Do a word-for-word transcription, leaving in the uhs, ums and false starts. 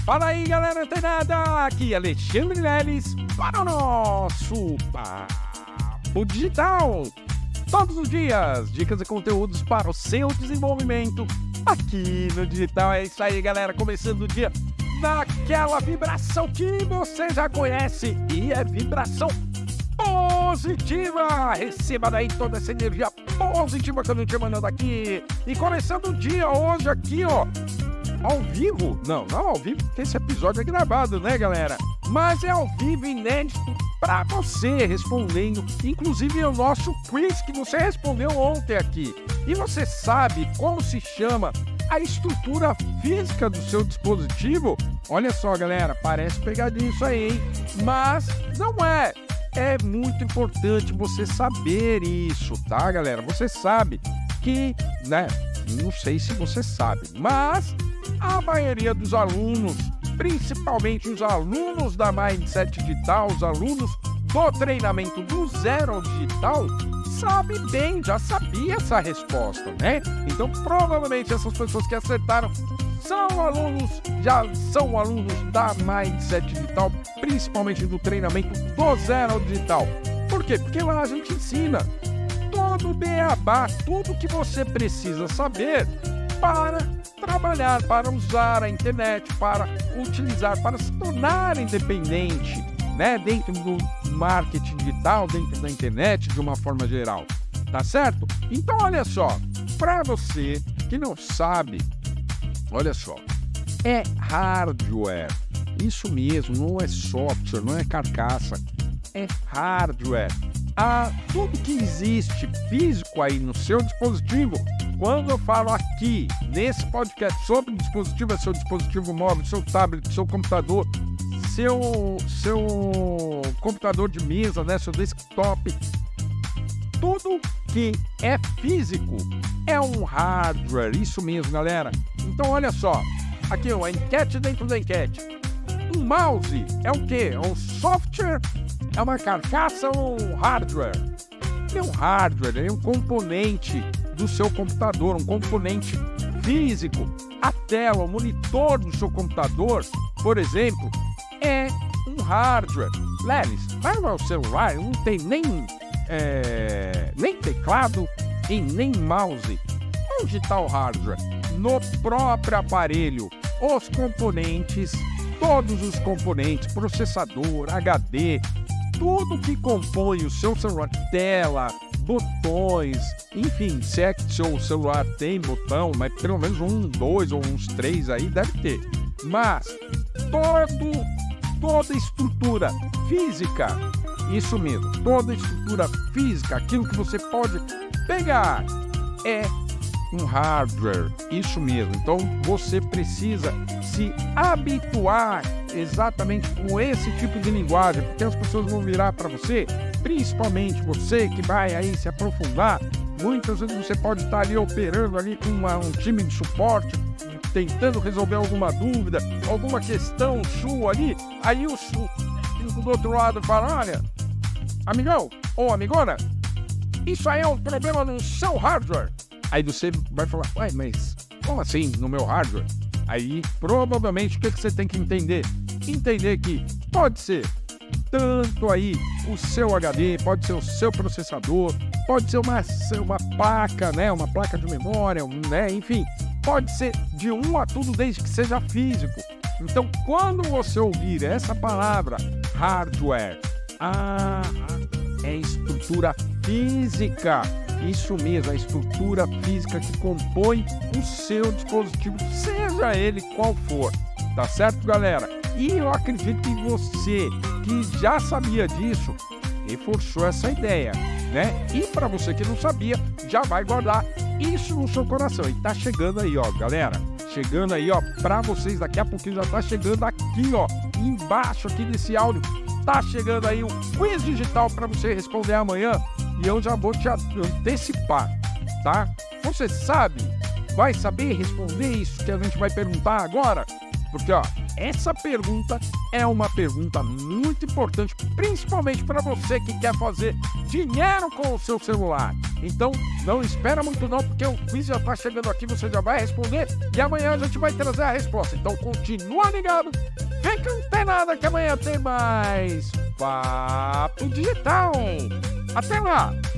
Fala aí, galera antenada! Aqui é Alexandre Leles para o nosso Papo Digital. Todos os dias, dicas e conteúdos para o seu desenvolvimento aqui no digital. É isso aí, galera. Começando o dia naquela vibração que você já conhece e é vibração positiva. Receba daí toda essa energia positiva que eu não te mandando aqui. E começando o dia hoje aqui, ó, ao vivo. Não, não ao vivo, porque esse episódio é gravado, né, galera? Mas é ao vivo, inédito, pra você, respondendo, inclusive o nosso quiz que você respondeu ontem aqui. E você sabe como se chama a estrutura física do seu dispositivo? Olha só, galera, parece pegadinha isso aí, hein? Mas não é. É muito importante você saber isso, tá, galera? Você sabe que, né, não sei se você sabe, mas a maioria dos alunos, principalmente os alunos da Mindset Digital, os alunos do treinamento do Zero ao Digital, sabe bem, já sabia essa resposta, né? Então, provavelmente essas pessoas que acertaram são alunos, já são alunos da Mindset Digital, principalmente do treinamento do Zero ao Digital. Por quê? Porque lá a gente ensina todo o beabá, tudo que você precisa saber para trabalhar, para usar a internet, para utilizar, para se tornar independente, né? Dentro do marketing digital, dentro da internet, de uma forma geral, tá certo? Então, olha só, para você que não sabe, olha só, é hardware, isso mesmo, não é software, não é carcaça, é hardware. Ah, tudo que existe físico aí no seu dispositivo, quando eu falo aqui nesse podcast sobre o dispositivo, é seu dispositivo móvel, seu tablet, seu computador, seu, seu computador de mesa, né, seu desktop, tudo que é físico é um hardware, isso mesmo, galera. Então, olha só, aqui uma enquete dentro da enquete. Um mouse é o quê? É um software? É uma carcaça ou um hardware? É um hardware, é um componente do seu computador, um componente físico. A tela, o monitor do seu computador, por exemplo, é um hardware. Lelis, mas o celular não tem nem, é, nem teclado e nem mouse. Onde está o hardware? No próprio aparelho. Os componentes, todos os componentes, processador, H D, tudo que compõe o seu celular, tela, botões, enfim, se é que seu celular tem botão, mas pelo menos um, dois ou uns três aí deve ter. Mas todo, toda estrutura física, isso mesmo, toda estrutura física, aquilo que você pode pegar é um hardware, isso mesmo. Então você precisa se habituar exatamente com esse tipo de linguagem, porque as pessoas vão virar para você, principalmente você que vai aí se aprofundar. Muitas vezes você pode estar ali operando ali com uma, um time de suporte, tentando resolver alguma dúvida, alguma questão sua ali, aí o técnico do outro lado fala: olha, amigão ou amigona, isso aí é um problema no seu hardware. Aí você vai falar: ué, mas como assim no meu hardware? Aí provavelmente o que, que você tem que entender? Entender que pode ser tanto aí o seu H D, pode ser o seu processador, pode ser uma, uma placa, né? Uma placa de memória, né? Enfim, pode ser de um a tudo desde que seja físico. Então, quando você ouvir essa palavra hardware, ah, é estrutura física. Isso mesmo, a estrutura física que compõe o seu dispositivo, seja ele qual for, tá certo, galera? E eu acredito que você, que já sabia disso, reforçou essa ideia, né? E para você que não sabia, já vai guardar isso no seu coração. E tá chegando aí, ó, galera, chegando aí, ó, para vocês, daqui a pouquinho já tá chegando aqui, ó, embaixo aqui desse áudio, tá chegando aí o quiz digital para você responder amanhã. E eu já vou te antecipar, tá? Você sabe, vai saber responder isso que a gente vai perguntar agora? Porque, ó, essa pergunta é uma pergunta muito importante, principalmente para você que quer fazer dinheiro com o seu celular. Então, não espera muito não, porque o quiz já tá chegando aqui, você já vai responder e amanhã a gente vai trazer a resposta. Então, continua ligado, fica antenado que amanhã tem mais Papo Digital. Até lá!